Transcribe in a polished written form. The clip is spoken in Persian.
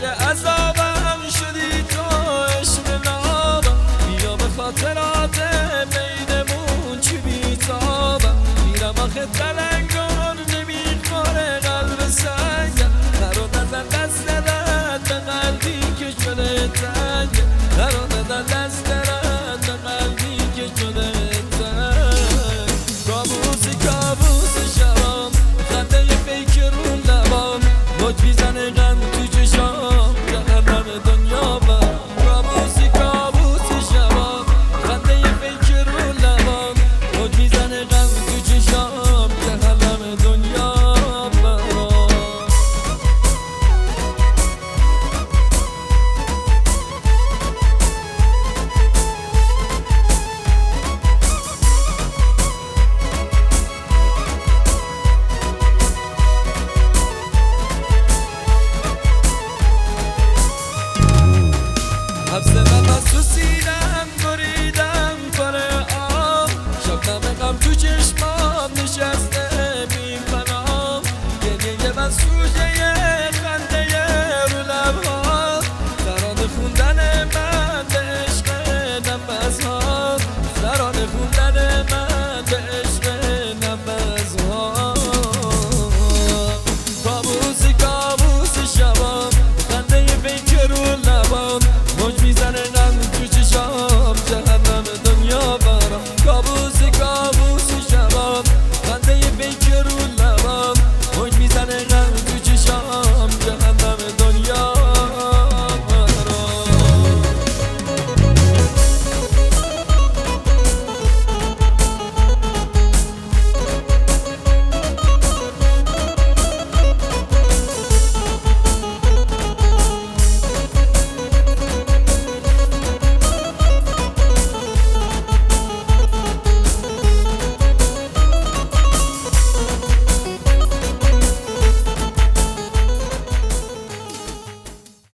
زیر عذابم شدی تو عشق نابم بیا به خاطرات بینمون چی بیتابم میرم آخه تلنگار نمیخوره قلب سنگم قرار نزن دست رد به قلبی که شده تنگم قرار نزن دست رد به قلبی که شده تنگ کابوس شبام خنده فیک رو لبام موج میزنه غم تو چشام جهنم دنیا بام کابوس شبام خنده فیک رو لبام موج میزنه غم تو چشام جهنم دنیا بام حبس نفس تو